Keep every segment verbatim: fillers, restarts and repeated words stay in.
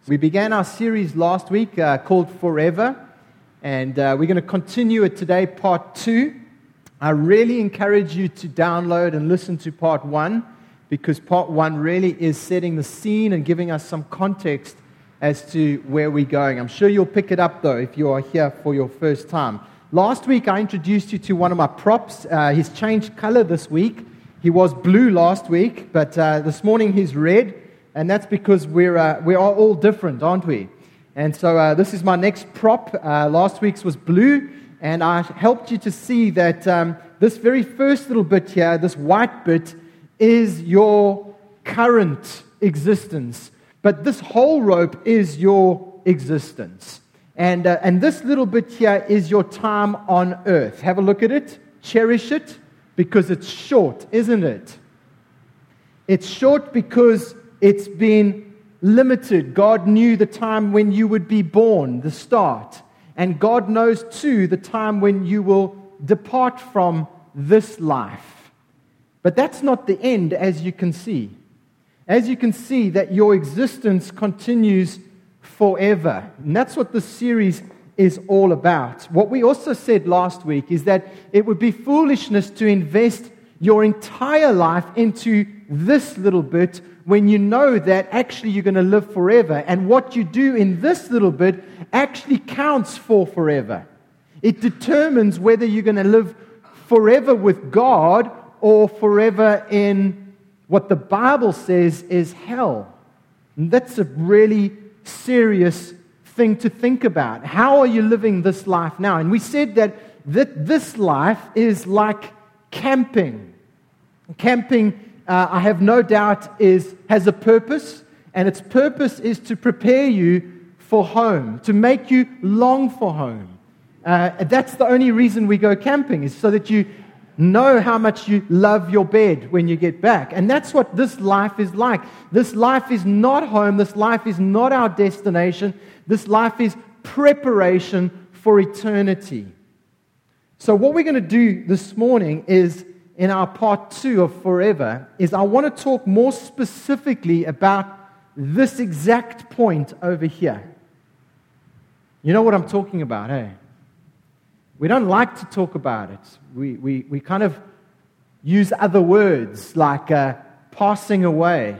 We began our series last week uh, called Forever, and uh, we're going to continue it today, part two. I really encourage you to download and listen to part one, because part one really is setting the scene and giving us some context as to where we're going. I'm sure you'll pick it up, though, if you are here for your first time. Last week, I introduced you to one of my props. Uh, he's changed color this week. He was blue last week, but uh, this morning he's red. And that's because we're uh, we are all different, aren't we? And so uh, this is my next prop. Uh, last week's was blue, and I helped you to see that um, this very first little bit here, this white bit, is your current existence. But this whole rope is your existence. And, uh, and this little bit here is your time on earth. Have a look at it. Cherish it, because it's short, isn't it? It's short because it's been limited. God knew the time when you would be born, the start. And God knows, too, the time when you will depart from this life. But that's not the end, as you can see. As you can see, that your existence continues forever. And that's what this series is all about. What we also said last week is that it would be foolishness to invest your entire life into this little bit when you know that actually you're going to live forever. And what you do in this little bit actually counts for forever. It determines whether you're going to live forever with God or forever in what the Bible says is hell. And that's a really serious thing to think about. How are you living this life now? And we said that this life is like camping. Camping, uh, I have no doubt, is has a purpose, and its purpose is to prepare you for home, to make you long for home. Uh, that's the only reason we go camping, is so that you know how much you love your bed when you get back. And that's what this life is like. This life is not home. This life is not our destination. This life is preparation for eternity. So what we're going to do this morning is, in our part two of Forever, is I want to talk more specifically about this exact point over here. You know what I'm talking about, eh? We don't like to talk about it. We we, we kind of use other words like uh, passing away,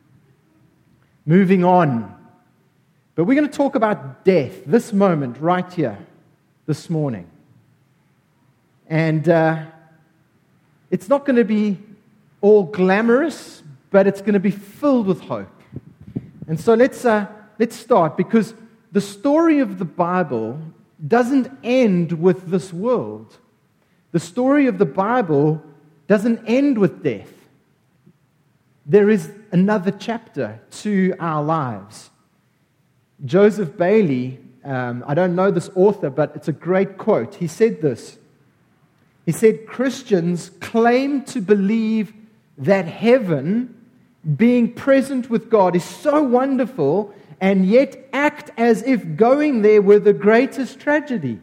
moving on. But we're going to talk about death, this moment right here, this morning. And uh, it's not going to be all glamorous, but it's going to be filled with hope. And so let's uh, let's start, because the story of the Bible doesn't end with this world. The story of the Bible doesn't end with death. There is another chapter to our lives. Joseph Bailey, um, I don't know this author, but it's a great quote. He said this. He said, Christians claim to believe that heaven, being present with God, is so wonderful, and yet act as if going there were the greatest tragedy.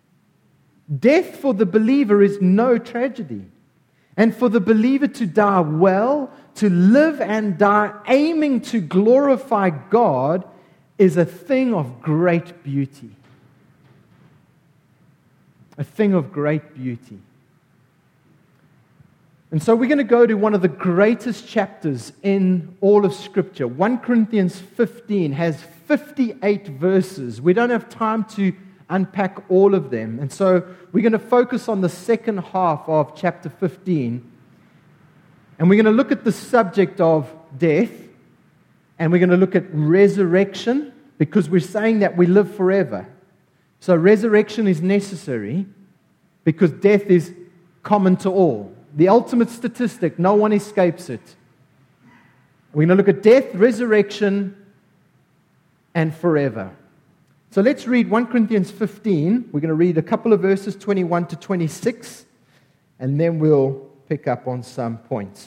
Death for the believer is no tragedy. And for the believer to die well, to live and die aiming to glorify God, is a thing of great beauty. A thing of great beauty. And so we're going to go to one of the greatest chapters in all of Scripture. First Corinthians fifteen has fifty-eight verses. We don't have time to unpack all of them. And so we're going to focus on the second half of chapter fifteen. And we're going to look at the subject of death. And we're going to look at resurrection, because we're saying that we live forever. So resurrection is necessary because death is common to all. The ultimate statistic, no one escapes it. We're going to look at death, resurrection, and forever. So let's read First Corinthians fifteen. We're going to read a couple of verses, twenty-one to twenty-six, and then we'll pick up on some points.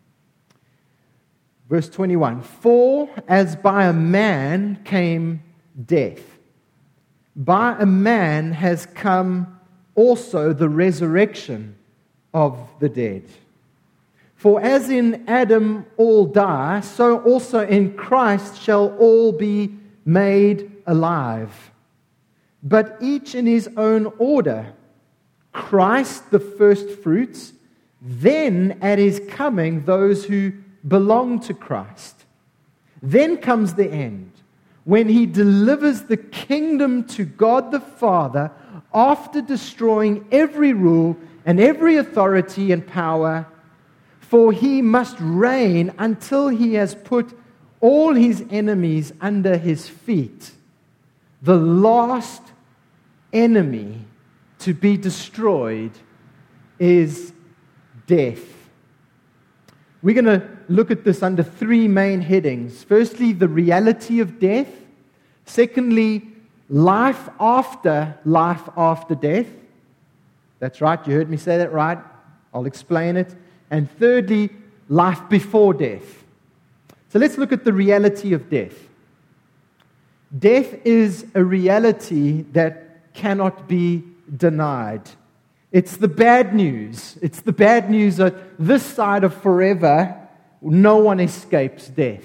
Verse twenty-one, for as by a man came death, by a man has come also the resurrection of the dead. For as in Adam all die, so also in Christ shall all be made alive, but each in his own order. Christ, the first fruits, then at his coming, those who belong to Christ. Then comes the end, when he delivers the kingdom to God the Father after destroying every rule and every authority and power, for he must reign until he has put all his enemies under his feet. The last enemy to be destroyed is death. We're going to look at this under three main headings. Firstly, the reality of death. Secondly, life after life after death. That's right, you heard me say that right. I'll explain it. And thirdly, life before death. So let's look at the reality of death. Death is a reality that cannot be denied. It's the bad news. It's the bad news that this side of forever, no one escapes death.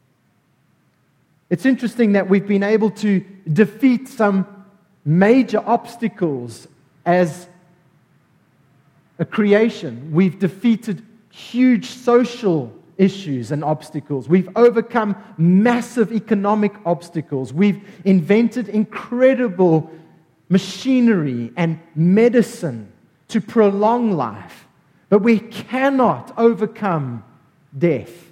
It's interesting that we've been able to defeat some major obstacles as a creation. We've defeated huge social issues and obstacles. We've overcome massive economic obstacles. We've invented incredible machinery and medicine to prolong life. But we cannot overcome death.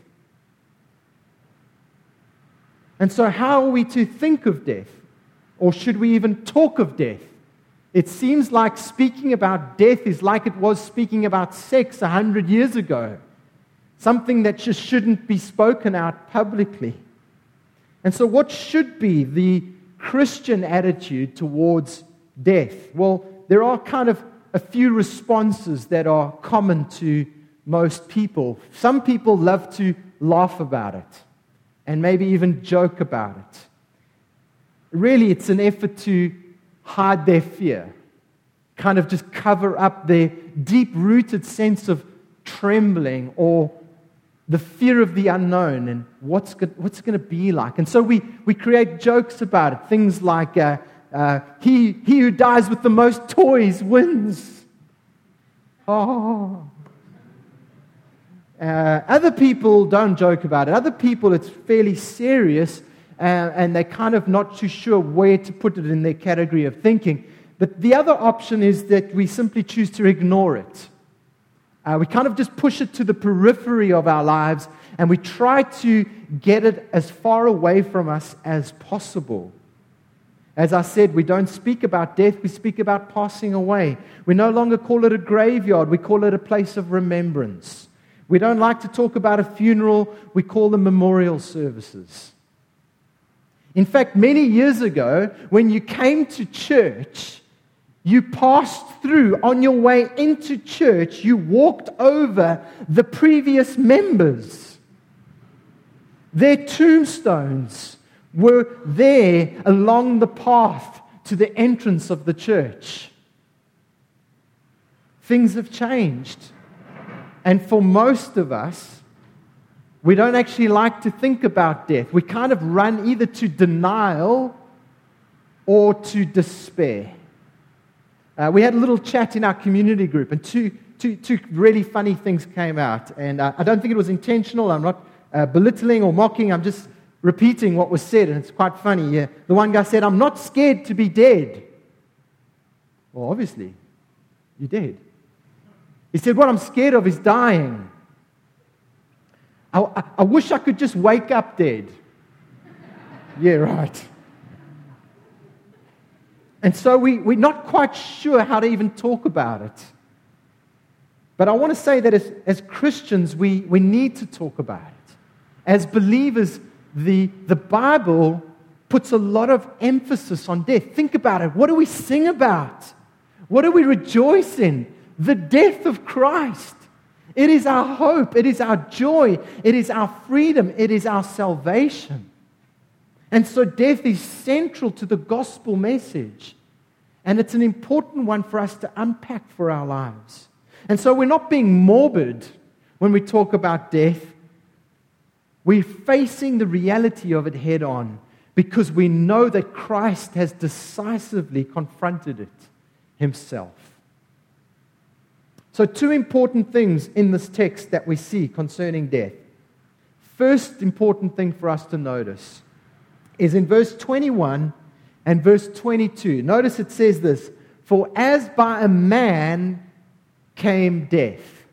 And so how are we to think of death? Or should we even talk of death? It seems like speaking about death is like it was speaking about sex a hundred years ago. Something that just shouldn't be spoken out publicly. And so what should be the Christian attitude towards death? Well, there are kind of a few responses that are common to most people. Some people love to laugh about it and maybe even joke about it. Really, it's an effort to hide their fear, kind of just cover up their deep-rooted sense of trembling or the fear of the unknown and what's go- what's going to be like. And so we, we create jokes about it. Things like, uh, uh, he, he who dies with the most toys wins. Oh. Uh, other people don't joke about it. Other people, it's fairly serious, uh, and they're kind of not too sure where to put it in their category of thinking. But the other option is that we simply choose to ignore it. Uh, we kind of just push it to the periphery of our lives, and we try to get it as far away from us as possible. As I said, we don't speak about death, we speak about passing away. We no longer call it a graveyard, we call it a place of remembrance. We don't like to talk about a funeral, we call them memorial services. In fact, many years ago, when you came to church, you passed through, on your way into church, you walked over the previous members. Their tombstones were there along the path to the entrance of the church. Things have changed. And for most of us, we don't actually like to think about death. We kind of run either to denial or to despair. Uh, we had a little chat in our community group, and two, two, two really funny things came out. And uh, I don't think it was intentional. I'm not uh, belittling or mocking. I'm just repeating what was said, and it's quite funny. Yeah. The one guy said, "I'm not scared to be dead." Well, obviously, you're dead. He said, "What I'm scared of is dying. I, I, I wish I could just wake up dead." Yeah, right. And so we, we're not quite sure how to even talk about it. But I want to say that as, as Christians, we, we need to talk about it. As believers, the, the Bible puts a lot of emphasis on death. Think about it. What do we sing about? What do we rejoice in? The death of Christ. It is our hope. It is our joy. It is our freedom. It is our salvation. And so death is central to the gospel message. And it's an important one for us to unpack for our lives. And so we're not being morbid when we talk about death. We're facing the reality of it head on. because we know that Christ has decisively confronted it himself. So two important things in this text that we see concerning death. First important thing for us to notice is in verse twenty-one and verse twenty-two. Notice it says this, "For as by a man came death."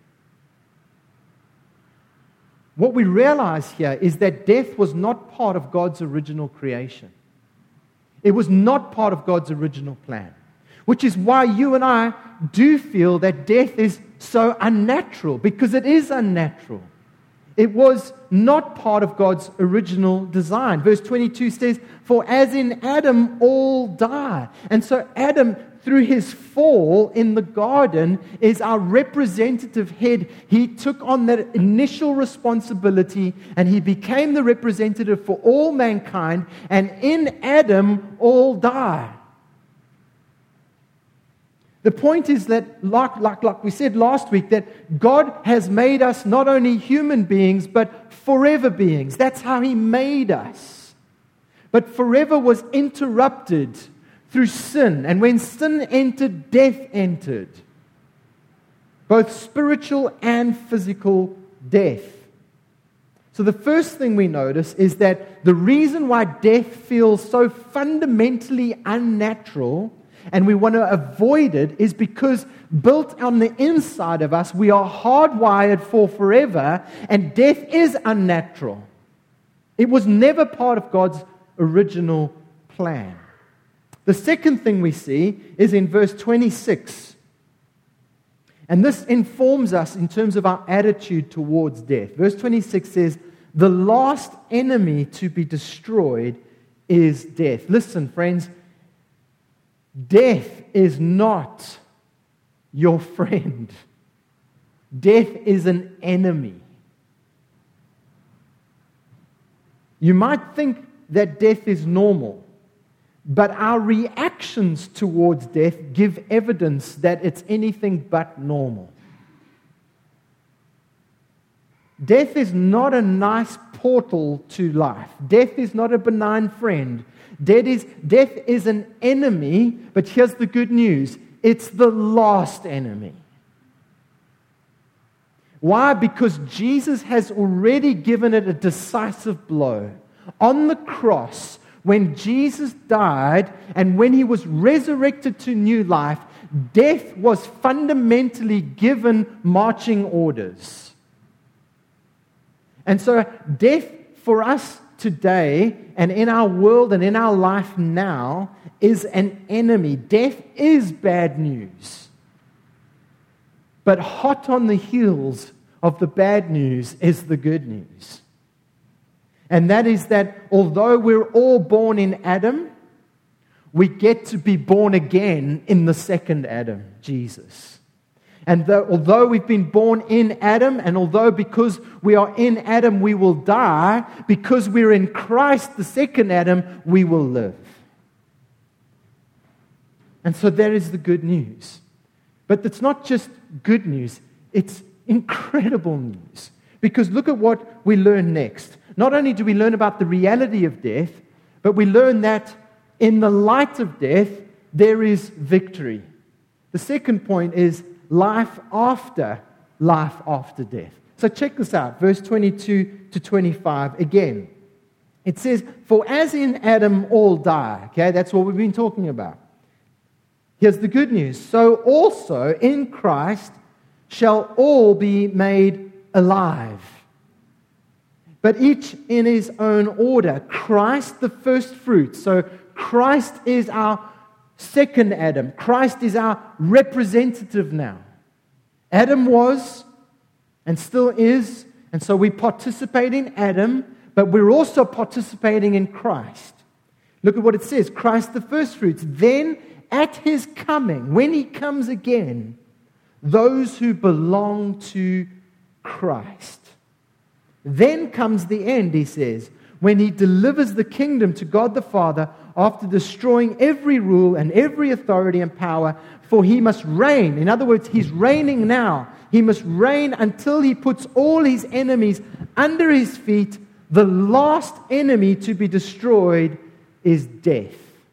What we realize here is that death was not part of God's original creation. It was not part of God's original plan, which is why you and I do feel that death is so unnatural, because it is unnatural. It was not part of God's original design. Verse twenty-two says, "For as in Adam all die." And so Adam, through his fall in the garden, is our representative head. He took on that initial responsibility and he became the representative for all mankind. And in Adam all die. The point is that, like, like, like we said last week, that God has made us not only human beings, but forever beings. That's how He made us. But forever was interrupted through sin. And when sin entered, death entered. Both spiritual and physical death. So the first thing we notice is that the reason why death feels so fundamentally unnatural and we want to avoid it is because built on the inside of us, we are hardwired for forever, and death is unnatural. It was never part of God's original plan. The second thing we see is in verse twenty-six. And this informs us in terms of our attitude towards death. Verse twenty-six says, "The last enemy to be destroyed is death." Listen, friends. Death is not your friend. Death is an enemy. You might think that death is normal, but our reactions towards death give evidence that it's anything but normal. Death is not a nice portal to life. Death is not a benign friend. Death is, death is an enemy, but here's the good news. It's the last enemy. Why? Because Jesus has already given it a decisive blow. On the cross, when Jesus died and when He was resurrected to new life, death was fundamentally given marching orders. And so death for us today and in our world and in our life now is an enemy. Death is bad news. But hot on the heels of the bad news is the good news. And that is that although we're all born in Adam, we get to be born again in the second Adam, Jesus. And though, although we've been born in Adam, and although because we are in Adam we will die, because we're in Christ, the second Adam, we will live. And so that is the good news. But it's not just good news, it's incredible news. Because look at what we learn next. Not only do we learn about the reality of death, but we learn that in the light of death, there is victory. The second point is life after life after death. So check this out, verse twenty-two to twenty-five again. It says, "For as in Adam all die," okay, that's what we've been talking about. Here's the good news. "So also in Christ shall all be made alive. But each in his own order. Christ the first fruits." So Christ is our second Adam. Christ is our representative now. Adam was and still is, and so we participate in Adam, but we're also participating in Christ. Look at what it says. Christ the first fruits. "Then at His coming," when He comes again, "those who belong to Christ." Then comes the end, he says, when He delivers the kingdom to God the Father after destroying every rule and every authority and power, for He must reign. In other words, He's reigning now. He must reign until He puts all His enemies under His feet. The last enemy to be destroyed is death.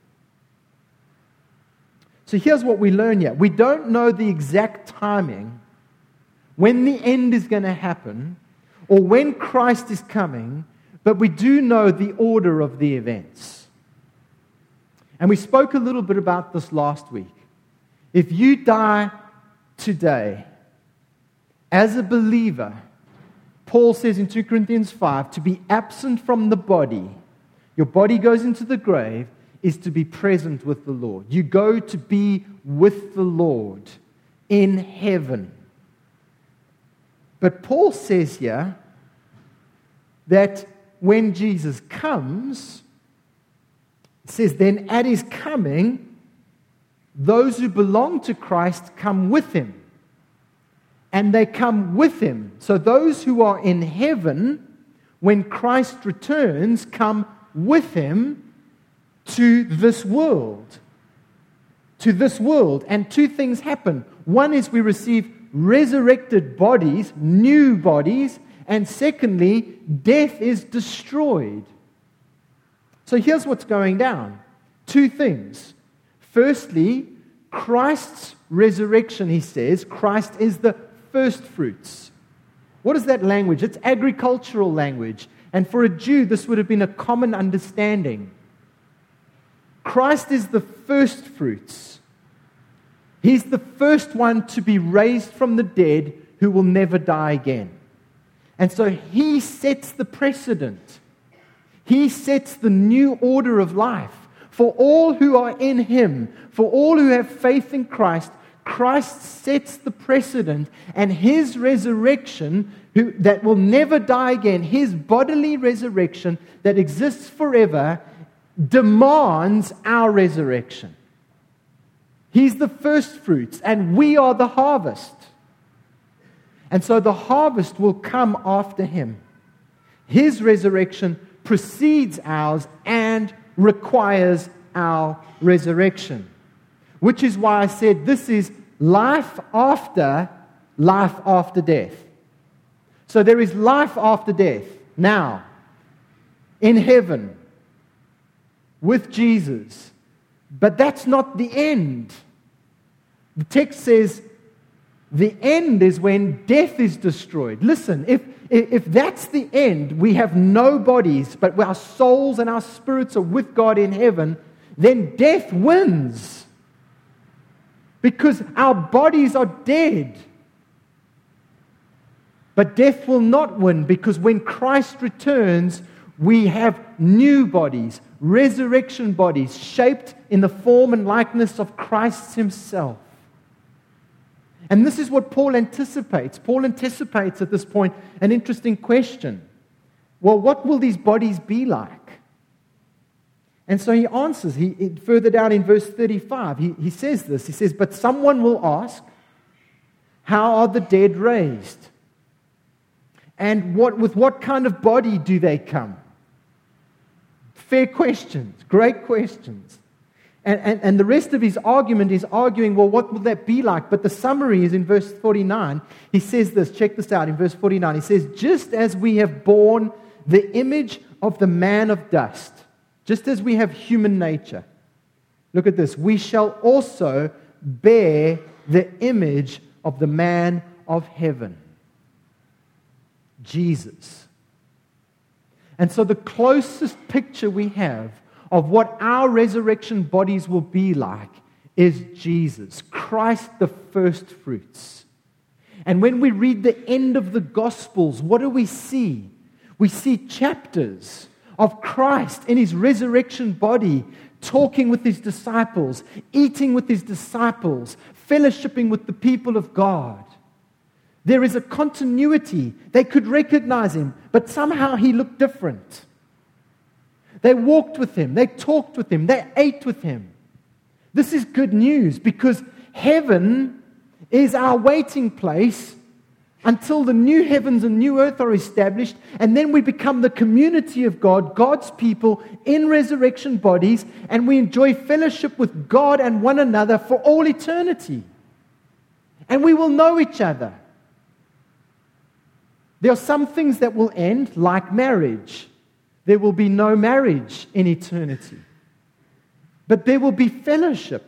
So here's what we learn here. We don't know the exact timing when the end is going to happen or when Christ is coming, but we do know the order of the events. And we spoke a little bit about this last week. If you die today as a believer, Paul says in Second Corinthians five, to be absent from the body, your body goes into the grave, is to be present with the Lord. You go to be with the Lord in heaven. But Paul says here that when Jesus comes, it says, then at his coming, those who belong to Christ come with him. And they come with him. So those who are in heaven, when Christ returns, come with him to this world. To this world. And two things happen. One is we receive resurrected bodies, new bodies. And secondly, death is destroyed. So here's what's going down. Two things. Firstly, Christ's resurrection, he says, Christ is the first fruits. What is that language? It's agricultural language. And for a Jew, this would have been a common understanding. Christ is the first fruits. He's the first one to be raised from the dead who will never die again. And so he sets the precedent. He sets the new order of life. For all who are in him, for all who have faith in Christ, Christ sets the precedent, and his resurrection, who, that will never die again, his bodily resurrection that exists forever, demands our resurrection. He's the first fruits, and we are the harvest. And so the harvest will come after him. His resurrection precedes ours and requires our resurrection. Which is why I said this is life after life after death. So there is life after death now in heaven with Jesus. But that's not the end. The text says the end is when death is destroyed. Listen, if, if that's the end, we have no bodies, but our souls and our spirits are with God in heaven, then death wins. Because our bodies are dead. But death will not win, because when Christ returns, we have new bodies, resurrection bodies, shaped in the form and likeness of Christ himself. And this is what Paul anticipates. Paul anticipates at this point an interesting question. Well, what will these bodies be like? And so he answers, he, further down in verse thirty-five, he, he says this. He says, but someone will ask, how are the dead raised? And what with what kind of body do they come? Fair questions, great questions. And, and, and the rest of his argument is arguing, well, what will that be like? But the summary is in verse forty-nine. He says this, check this out, in verse forty-nine. He says, just as we have borne the image of the man of dust, just as we have human nature, look at this, we shall also bear the image of the man of heaven, Jesus. And so the closest picture we have of what our resurrection bodies will be like is Jesus, Christ the first fruits. And when we read the end of the Gospels, what do we see? We see chapters of Christ in his resurrection body, talking with his disciples, eating with his disciples, fellowshipping with the people of God. There is a continuity. They could recognize him, but somehow he looked different. They walked with him, they talked with him, they ate with him. This is good news, because heaven is our waiting place until the new heavens and new earth are established, and then we become the community of God, God's people in resurrection bodies, and we enjoy fellowship with God and one another for all eternity. And we will know each other. There are some things that will end, like marriage. There will be no marriage in eternity. but there will be fellowship.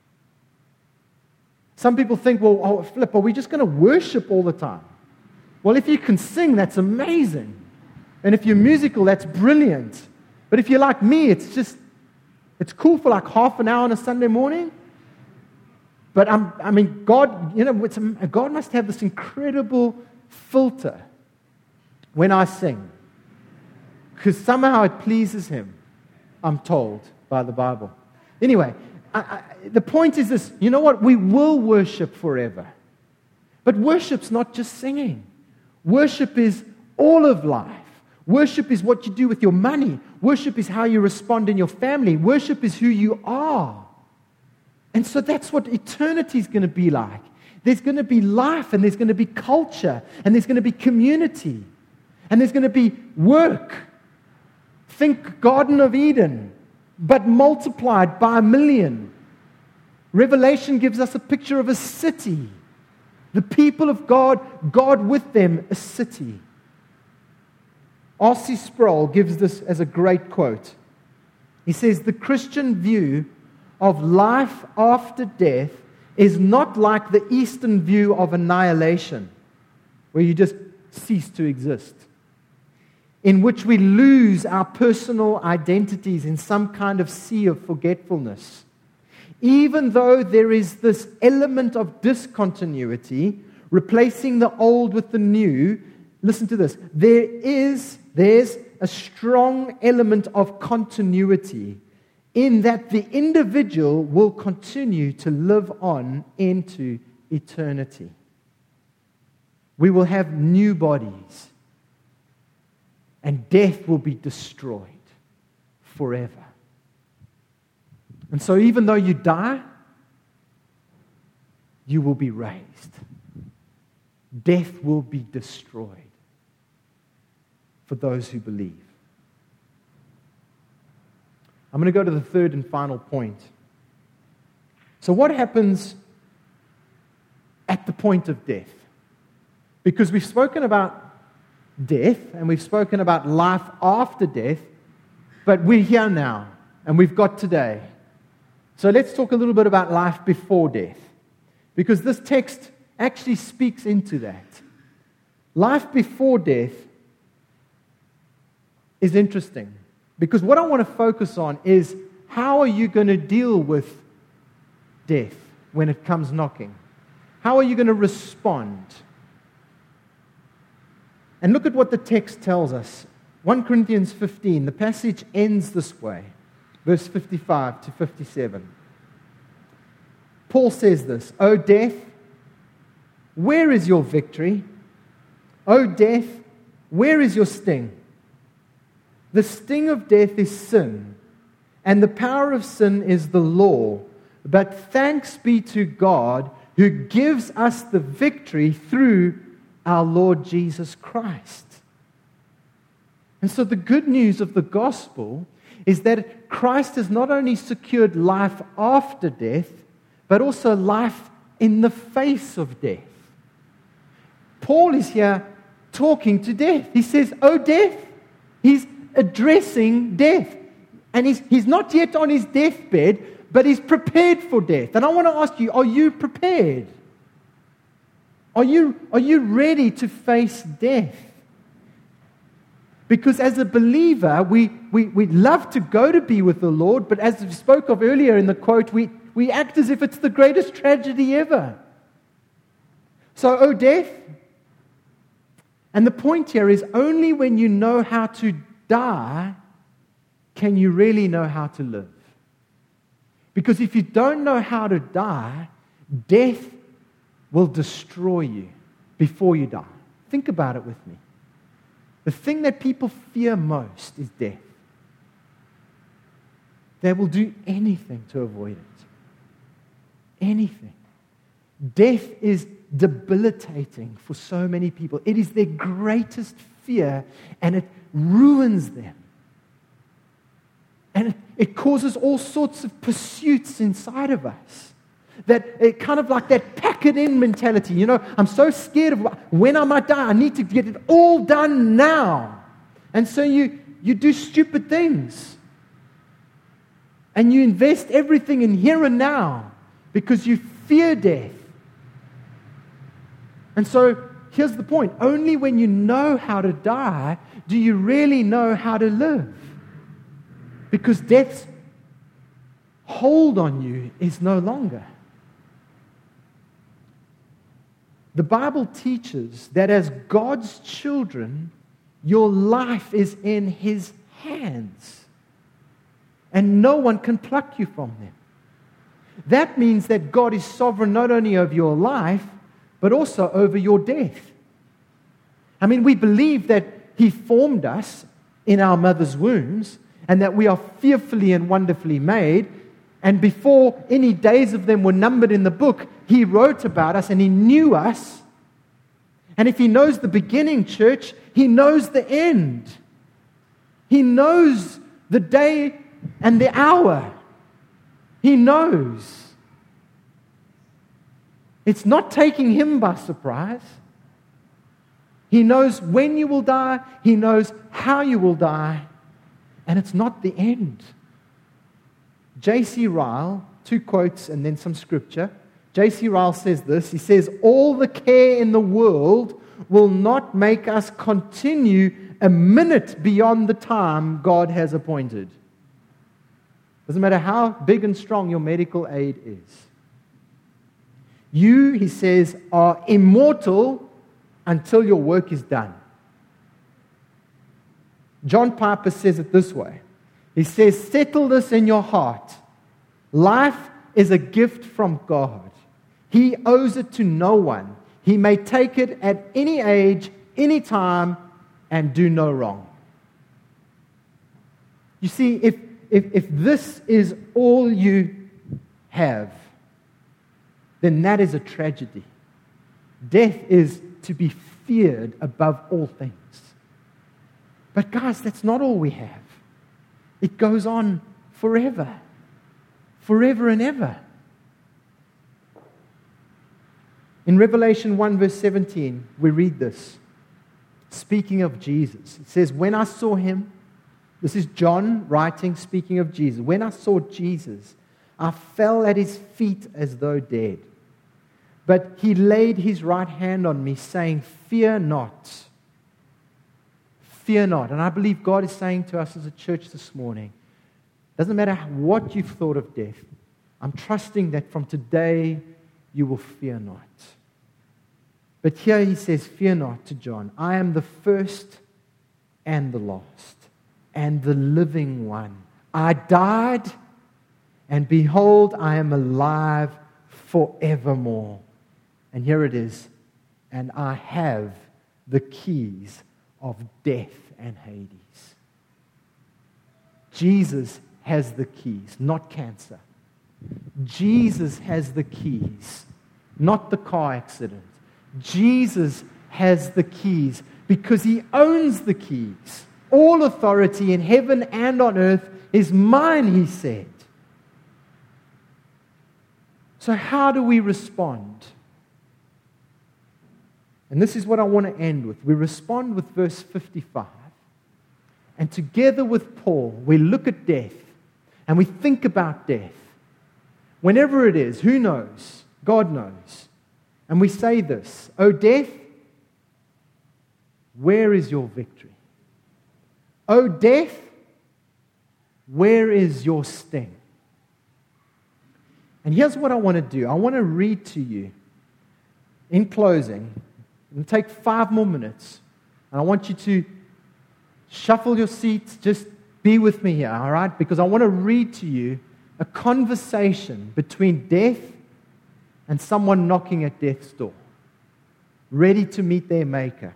Some people think, well, oh, Flip, are we just going to worship all the time? Well, if you can sing, that's amazing. And if you're musical, that's brilliant. But if you're like me, it's just, it's cool for like half an hour on a Sunday morning. But I'm, I mean, God, you know, it's, God must have this incredible filter when I sing. Because somehow it pleases Him, I'm told by the Bible. Anyway, I, I, the point is this, you know what? We will worship forever. But worship's not just singing. Worship is all of life. Worship is what you do with your money. Worship is how you respond in your family. Worship is who you are. And so that's what eternity is going to be like. There's going to be life, and there's going to be culture, and there's going to be community, and there's going to be work. Think Garden of Eden, but multiplied by a million. Revelation gives us a picture of a city. The people of God, God with them, a city. R C Sproul gives this as a great quote. He says, the Christian view of life after death is not like the Eastern view of annihilation, where you just cease to exist, in which we lose our personal identities in some kind of sea of forgetfulness. Even though there is this element of discontinuity, replacing the old with the new, listen to this, there is, there's a strong element of continuity in that the individual will continue to live on into eternity. We will have new bodies, and death will be destroyed forever. And so even though you die, you will be raised. Death will be destroyed for those who believe. I'm going to go to the third and final point. So what happens at the point of death? Because we've spoken about death, and we've spoken about life after death, but we're here now, and we've got today. So let's talk a little bit about life before death, because this text actually speaks into that. Life before death is interesting, because what I want to focus on is how are you going to deal with death when it comes knocking? How are you going to respond? And look at what the text tells us. First Corinthians fifteen, the passage ends this way. Verse fifty-five to fifty-seven. Paul says this, O death, where is your victory? O death, where is your sting? The sting of death is sin, and the power of sin is the law. But thanks be to God who gives us the victory through our Lord Jesus Christ. And so the good news of the gospel is that Christ has not only secured life after death, but also life in the face of death. Paul is here talking to death. He says, "Oh, death." He's addressing death. And he's, he's not yet on his deathbed, but he's prepared for death. And I want to ask you, are you prepared? Are you, are you ready to face death? Because as a believer, we, we, we love to go to be with the Lord, but as we spoke of earlier in the quote, we, we act as if it's the greatest tragedy ever. So, oh death. And the point here is only when you know how to die can you really know how to live. Because if you don't know how to die, death will destroy you before you die. Think about it with me. The thing that people fear most is death. They will do anything to avoid it. Anything. Death is debilitating for so many people. It is their greatest fear, and it ruins them. And it, it causes all sorts of pursuits inside of us. That it kind of like that pack-it-in mentality. You know, I'm so scared of when I might die. I need to get it all done now. And so you, you do stupid things. And you invest everything in here and now because you fear death. And so, here's the point. Only when you know how to die do you really know how to live. Because death's hold on you is no longer. The Bible teaches that as God's children, your life is in His hands. And no one can pluck you from them. That means that God is sovereign not only over your life, but also over your death. I mean, we believe that He formed us in our mother's wombs and that we are fearfully and wonderfully made. And before any days of them were numbered in the book, He wrote about us and He knew us. And if He knows the beginning, church, He knows the end. He knows the day and the hour. He knows. It's not taking Him by surprise. He knows when you will die. He knows how you will die. And it's not the end. J C Ryle, two quotes and then some scripture. J C Ryle says this. He says, all the care in the world will not make us continue a minute beyond the time God has appointed. Doesn't matter how big and strong your medical aid is. You, he says, are immortal until your work is done. John Piper says it this way. He says, settle this in your heart. Life is a gift from God. He owes it to no one. He may take it at any age, any time, and do no wrong. You see, if, if, if this is all you have, then that is a tragedy. Death is to be feared above all things. But guys, that's not all we have. It goes on forever. Forever and ever. In Revelation one verse seventeen, we read this. Speaking of Jesus, it says, when I saw Him, this is John writing, speaking of Jesus. When I saw Jesus, I fell at His feet as though dead. But He laid His right hand on me, saying, fear not. Fear not. And I believe God is saying to us as a church this morning, doesn't matter what you've thought of death, I'm trusting that from today you will fear not. But here He says, fear not to John. I am the first and the last and the living one. I died, and behold, I am alive forevermore. And here it is. And I have the keys of death and Hades. Jesus has the keys, not cancer. Jesus has the keys, not the car accident. Jesus has the keys because He owns the keys. All authority in heaven and on earth is mine, He said. So how do we respond? And this is what I want to end with. We respond with verse fifty-five. And together with Paul, we look at death and we think about death. Whenever it is, who knows? God knows. And we say this, O death, where is your victory? O death, where is your sting? And here's what I want to do. I want to read to you, in closing, it'll take five more minutes, and I want you to shuffle your seats, just be with me here, all right? Because I want to read to you a conversation between death and someone knocking at death's door, ready to meet their Maker.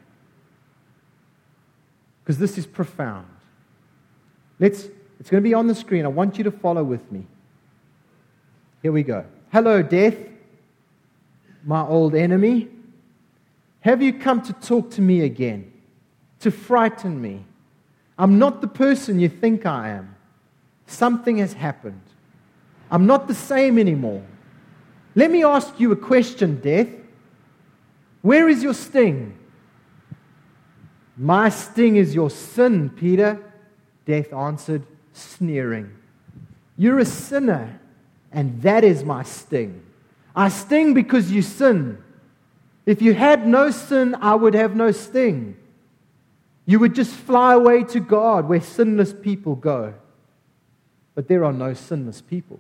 Because this is profound. Let's, it's going to be on the screen. I want you to follow with me. Here we go. Hello, death, my old enemy. Have you come to talk to me again, to frighten me? I'm not the person you think I am. Something has happened. I'm not the same anymore. Let me ask you a question, death. Where is your sting? My sting is your sin, Peter, death answered, sneering. You're a sinner, and that is my sting. I sting because you sin. If you had no sin, I would have no sting. You would just fly away to God where sinless people go. But there are no sinless people.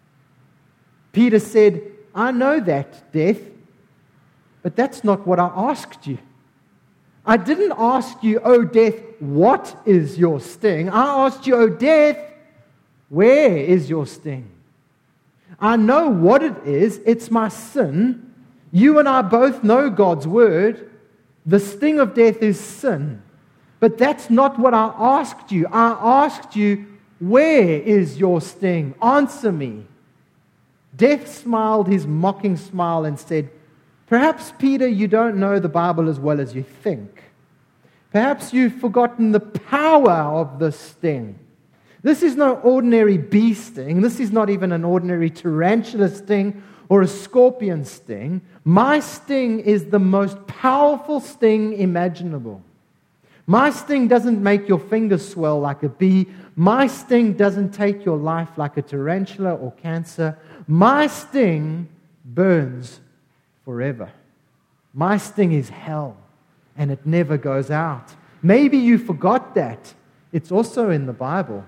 Peter said, I know that, death, but that's not what I asked you. I didn't ask you, oh death, what is your sting? I asked you, oh death, where is your sting? I know what it is. It's my sin. You and I both know God's word. The sting of death is sin. But that's not what I asked you. I asked you, where is your sting? Answer me. Death smiled his mocking smile and said, perhaps, Peter, you don't know the Bible as well as you think. Perhaps you've forgotten the power of the sting. This is no ordinary bee sting. This is not even an ordinary tarantula sting or a scorpion sting. My sting is the most powerful sting imaginable. My sting doesn't make your fingers swell like a bee. My sting doesn't take your life like a tarantula or cancer. My sting burns forever. My sting is hell, and it never goes out. Maybe you forgot that. It's also in the Bible.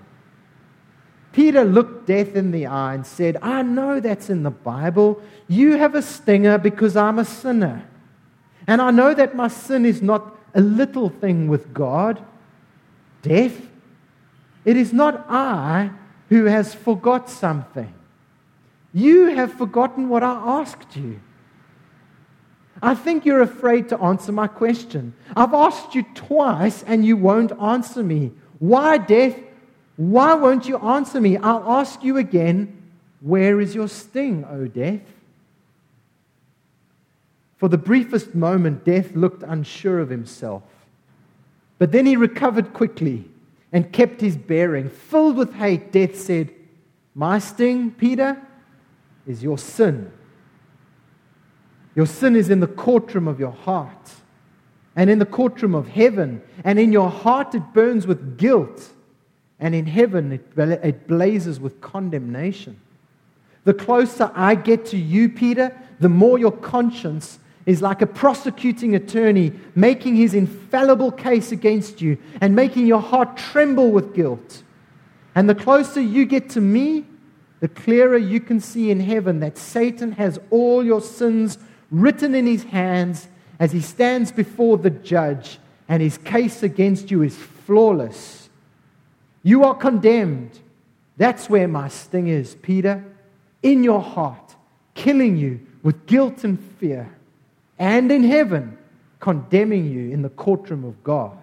Peter looked death in the eye and said, I know that's in the Bible. You have a stinger because I'm a sinner. And I know that my sin is not a little thing with God. Death, it is not I who has forgot something. You have forgotten what I asked you. I think you're afraid to answer my question. I've asked you twice and you won't answer me. Why, death? Why won't you answer me? I'll ask you again, where is your sting, O death? For the briefest moment, death looked unsure of himself. But then he recovered quickly and kept his bearing. Filled with hate, death said, my sting, Peter, is your sin. Your sin is in the courtroom of your heart and in the courtroom of heaven. And in your heart it burns with guilt. And in heaven it, it blazes with condemnation. The closer I get to you, Peter, the more your conscience is like a prosecuting attorney making his infallible case against you and making your heart tremble with guilt. And the closer you get to me, the clearer you can see in heaven that Satan has all your sins written in his hands as he stands before the judge, and his case against you is flawless. You are condemned. That's where my sting is, Peter. In your heart, killing you with guilt and fear. And in heaven, condemning you in the courtroom of God.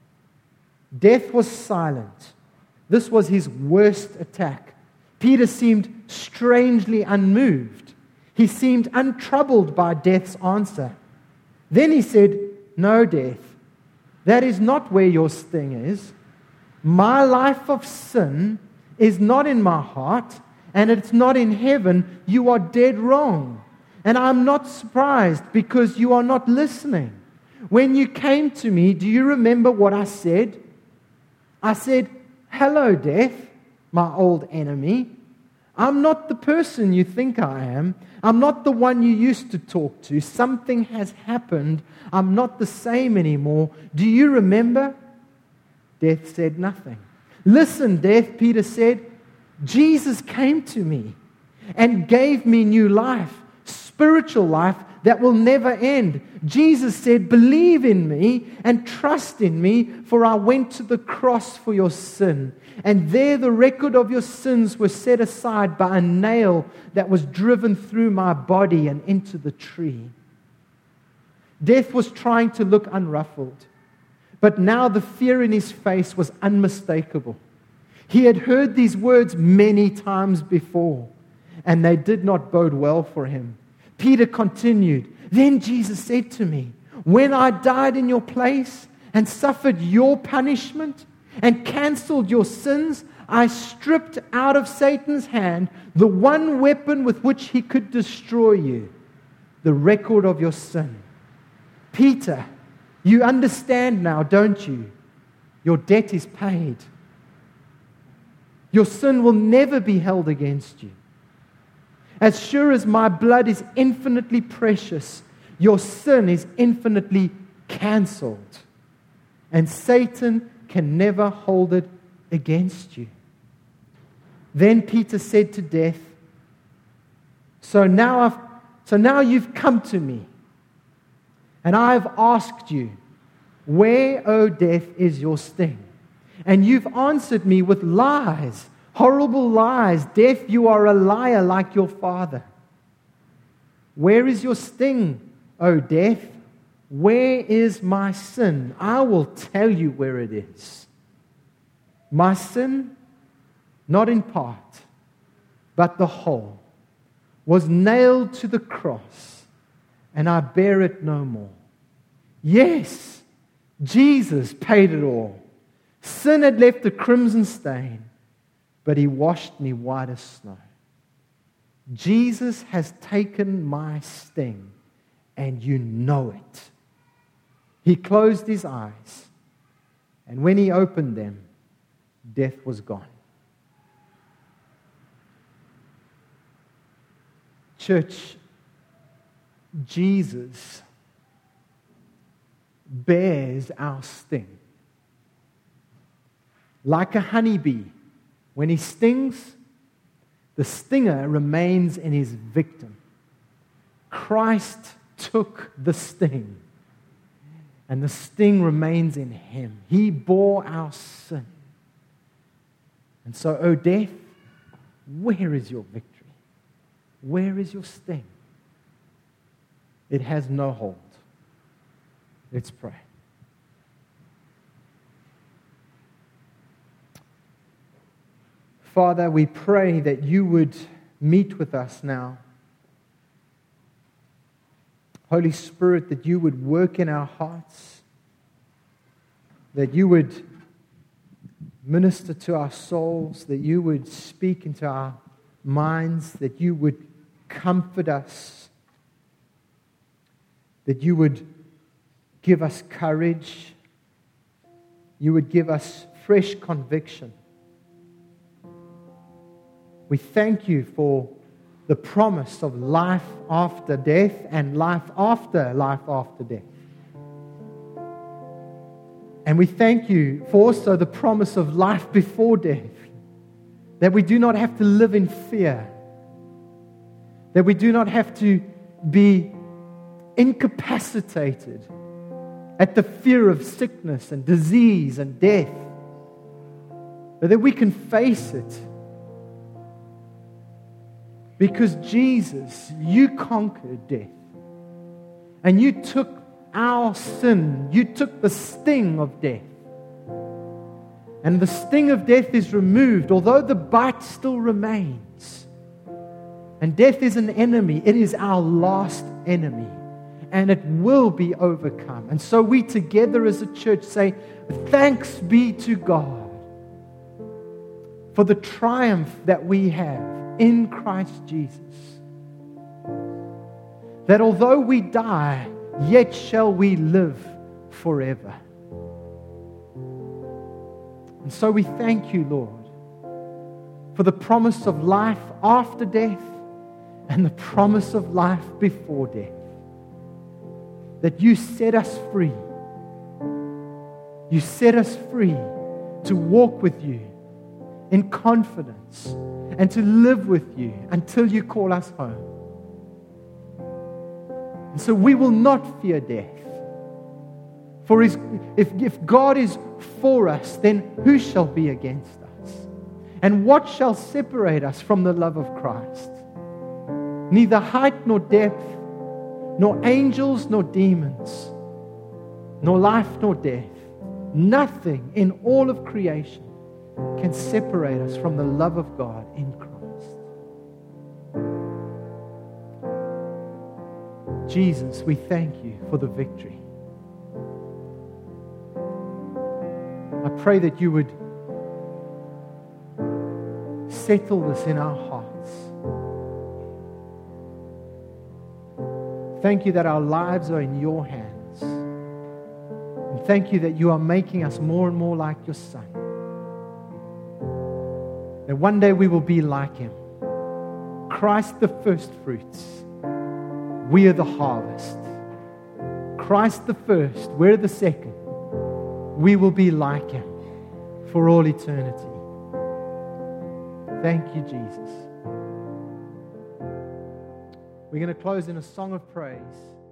Death was silent. This was his worst attack. Peter seemed strangely unmoved. He seemed untroubled by death's answer. Then he said, no, death, that is not where your sting is. My life of sin is not in my heart, and it's not in heaven. You are dead wrong. And I'm not surprised because you are not listening. When you came to me, do you remember what I said? I said, hello, death, my old enemy. I'm not the person you think I am. I'm not the one you used to talk to. Something has happened. I'm not the same anymore. Do you remember? Death said nothing. Listen, death, Peter said, Jesus came to me and gave me new life, spiritual life that will never end. Jesus said, believe in me and trust in me, for I went to the cross for your sin. And there the record of your sins was set aside by a nail that was driven through my body and into the tree. Death was trying to look unruffled, but now the fear in his face was unmistakable. He had heard these words many times before, and they did not bode well for him. Peter continued, then Jesus said to me, when I died in your place and suffered your punishment and canceled your sins, I stripped out of Satan's hand the one weapon with which he could destroy you, the record of your sin. Peter, you understand now, don't you? Your debt is paid. Your sin will never be held against you. As sure as my blood is infinitely precious, your sin is infinitely cancelled. And Satan can never hold it against you. Then Peter said to death, So now I've, so now you've come to me, and I've asked you, where, O death, is your sting? And you've answered me with lies, horrible lies. Death, you are a liar like your father. Where is your sting, O death? Where is my sin? I will tell you where it is. My sin, not in part, but the whole, was nailed to the cross, and I bear it no more. Yes, Jesus paid it all. Sin had left a crimson stain, but He washed me white as snow. Jesus has taken my sting, and you know it. He closed His eyes, and when He opened them, death was gone. Church, Jesus bears our sting. Like a honeybee, when he stings, the stinger remains in his victim. Christ took the sting, and the sting remains in Him. He bore our sin. And so, O death, where is your victory? Where is your sting? It has no hold. Let's pray. Father, we pray that you would meet with us now. Holy Spirit, that you would work in our hearts, that you would minister to our souls, that you would speak into our minds, that you would comfort us, that you would give us courage, you would give us fresh conviction. We thank you for the promise of life after death and life after life after death. And we thank you for also the promise of life before death, that we do not have to live in fear, that we do not have to be incapacitated at the fear of sickness and disease and death, but that we can face it. Because Jesus, you conquered death. And you took our sin. You took the sting of death. And the sting of death is removed, although the bite still remains. And death is an enemy. It is our last enemy. And it will be overcome. And so we together as a church say, thanks be to God for the triumph that we have in Christ Jesus. That although we die, yet shall we live forever. And so we thank you, Lord, for the promise of life after death and the promise of life before death. That you set us free. You set us free to walk with you in confidence and to live with you until you call us home. And so we will not fear death. For if, if God is for us, then who shall be against us? And what shall separate us from the love of Christ? Neither height nor depth, nor angels nor demons, nor life nor death. Nothing in all of creation can separate us from the love of God in Christ. Jesus, we thank you for the victory. I pray that you would settle this in our hearts. Thank you that our lives are in your hands. And thank you that you are making us more and more like your Son. that one day we will be like Him. Christ the first fruits. We are the harvest. Christ the first. We're the second. We will be like Him for all eternity. Thank you, Jesus. We're going to close in a song of praise.